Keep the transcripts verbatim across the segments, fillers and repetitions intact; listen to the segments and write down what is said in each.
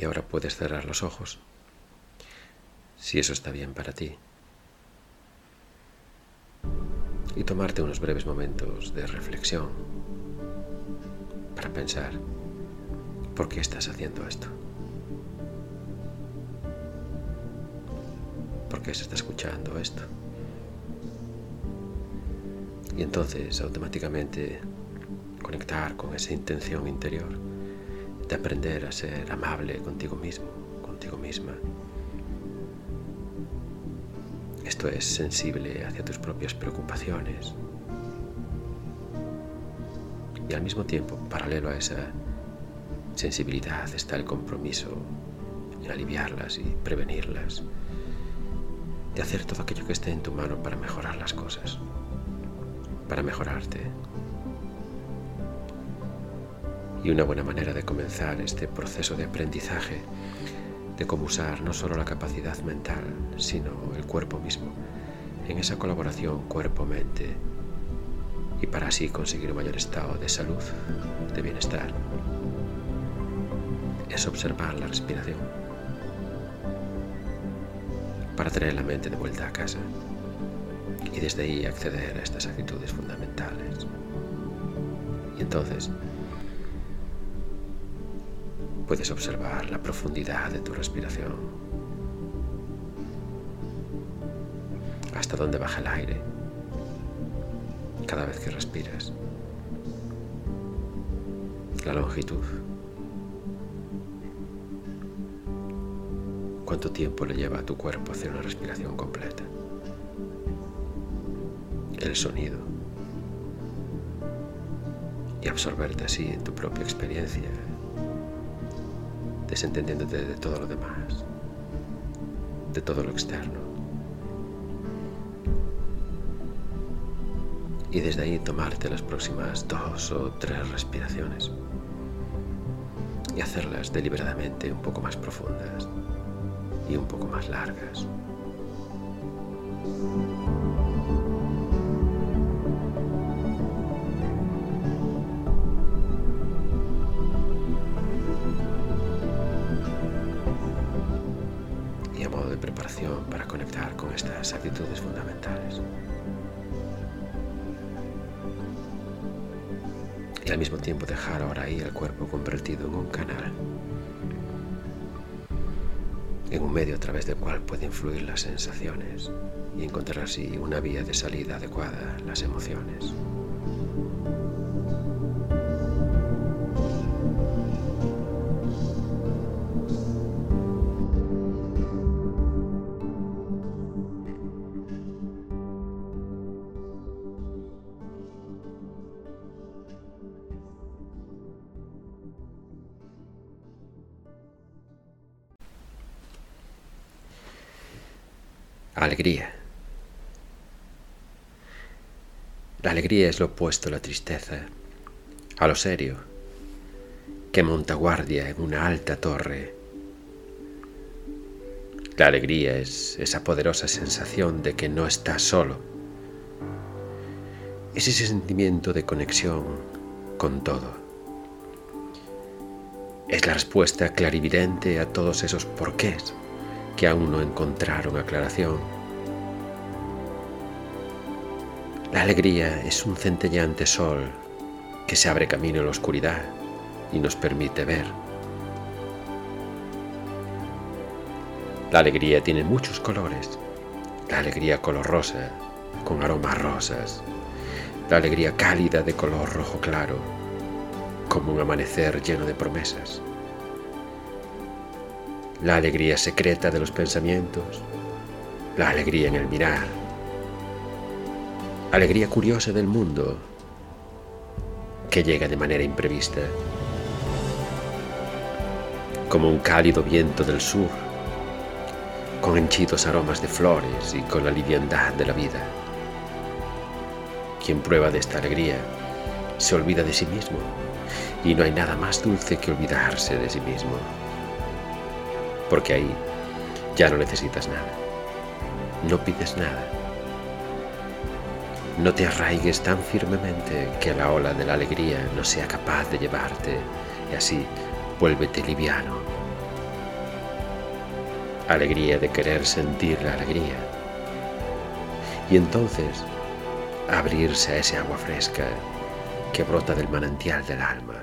Y ahora puedes cerrar los ojos, si eso está bien para ti, y tomarte unos breves momentos de reflexión para pensar por qué estás haciendo esto, por qué se está escuchando esto. Y entonces automáticamente conectar con esa intención interior de aprender a ser amable contigo mismo, contigo misma. Esto es sensible hacia tus propias preocupaciones. Y al mismo tiempo, paralelo a esa sensibilidad, está el compromiso en aliviarlas y prevenirlas, de hacer todo aquello que esté en tu mano para mejorar las cosas, para mejorarte. Y una buena manera de comenzar este proceso de aprendizaje de cómo usar no solo la capacidad mental, sino el cuerpo mismo, en esa colaboración cuerpo-mente, y para así conseguir un mayor estado de salud, de bienestar, es observar la respiración, para traer la mente de vuelta a casa y desde ahí acceder a estas actitudes fundamentales. Y entonces puedes observar la profundidad de tu respiración, hasta dónde baja el aire cada vez que respiras, la longitud, cuánto tiempo le lleva a tu cuerpo hacer una respiración completa, el sonido, y absorberte así en tu propia experiencia, desentendiéndote de todo lo demás, de todo lo externo. Y desde ahí tomarte las próximas dos o tres respiraciones y hacerlas deliberadamente un poco más profundas y un poco más largas. Y a modo de preparación para conectar con estas actitudes fundamentales. Y al mismo tiempo dejar ahora ahí el cuerpo convertido en un canal, en un medio a través del cual pueden fluir las sensaciones y encontrar así una vía de salida adecuada a las emociones. Alegría. La alegría es lo opuesto a la tristeza, a lo serio, que monta guardia en una alta torre. La alegría es esa poderosa sensación de que no estás solo. Es ese sentimiento de conexión con todo. Es la respuesta clarividente a todos esos porqués que aún no encontraron aclaración. La alegría es un centelleante sol que se abre camino en la oscuridad y nos permite ver. La alegría tiene muchos colores. La alegría color rosa, con aromas rosas. La alegría cálida de color rojo claro, como un amanecer lleno de promesas. La alegría secreta de los pensamientos, la alegría en el mirar, alegría curiosa del mundo que llega de manera imprevista, como un cálido viento del sur, con henchidos aromas de flores y con la liviandad de la vida. Quien prueba de esta alegría se olvida de sí mismo, y no hay nada más dulce que olvidarse de sí mismo. Porque ahí ya no necesitas nada, no pides nada. No te arraigues tan firmemente que la ola de la alegría no sea capaz de llevarte, y así vuélvete liviano, alegría de querer sentir la alegría, y entonces abrirse a ese agua fresca que brota del manantial del alma.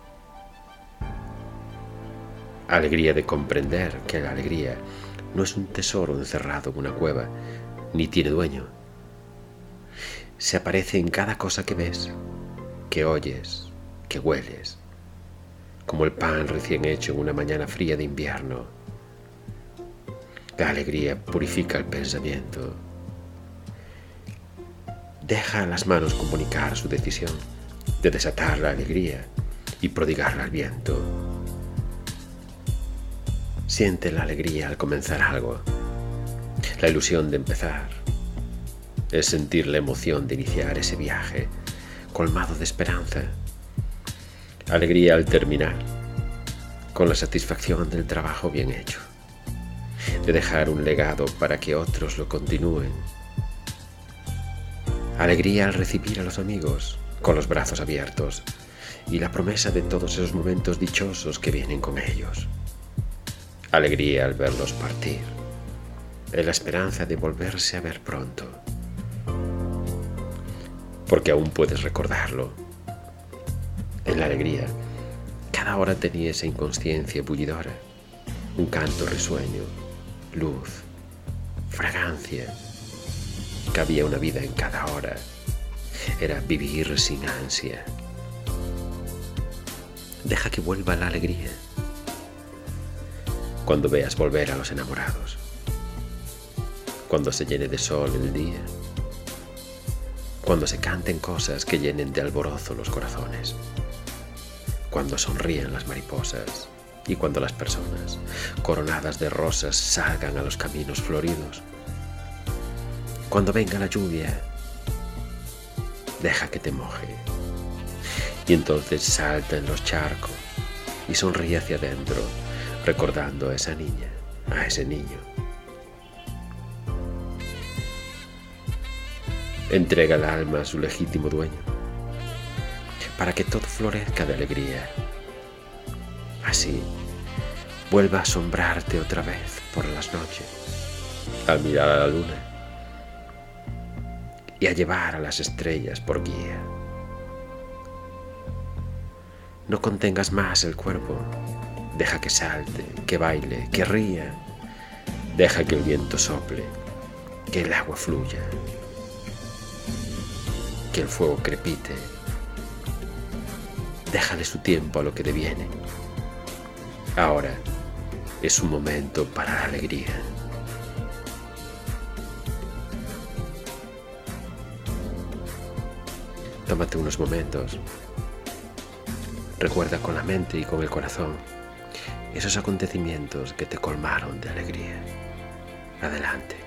Alegría de comprender que la alegría no es un tesoro encerrado en una cueva, ni tiene dueño. Se aparece en cada cosa que ves, que oyes, que hueles, como el pan recién hecho en una mañana fría de invierno. La alegría purifica el pensamiento. Deja a las manos comunicar su decisión de desatar la alegría y prodigarla al viento. Siente la alegría al comenzar algo, la ilusión de empezar. Es sentir la emoción de iniciar ese viaje, colmado de esperanza. Alegría al terminar, con la satisfacción del trabajo bien hecho, de dejar un legado para que otros lo continúen. Alegría al recibir a los amigos con los brazos abiertos y la promesa de todos esos momentos dichosos que vienen con ellos. Alegría al verlos partir, en la esperanza de volverse a ver pronto, porque aún puedes recordarlo. En la alegría, cada hora tenía esa inconsciencia bullidora, un canto risueño, luz, fragancia. Cabía una vida en cada hora. Era vivir sin ansia. Deja que vuelva la alegría. Cuando veas volver a los enamorados, cuando se llene de sol el día, cuando se canten cosas que llenen de alborozo los corazones, cuando sonríen las mariposas y cuando las personas, coronadas de rosas, salgan a los caminos floridos, cuando venga la lluvia, deja que te moje y entonces salta en los charcos y sonríe hacia adentro, recordando a esa niña, a ese niño. Entrega el alma a su legítimo dueño, para que todo florezca de alegría. Así, vuelva a asombrarte otra vez por las noches, al mirar a la luna y a llevar a las estrellas por guía. No contengas más el cuerpo, deja que salte, que baile, que ría, deja que el viento sople, que el agua fluya, que el fuego crepite. Déjale su tiempo a lo que deviene. Ahora es un momento para la alegría. Tómate unos momentos. Recuerda con la mente y con el corazón esos acontecimientos que te colmaron de alegría. Adelante.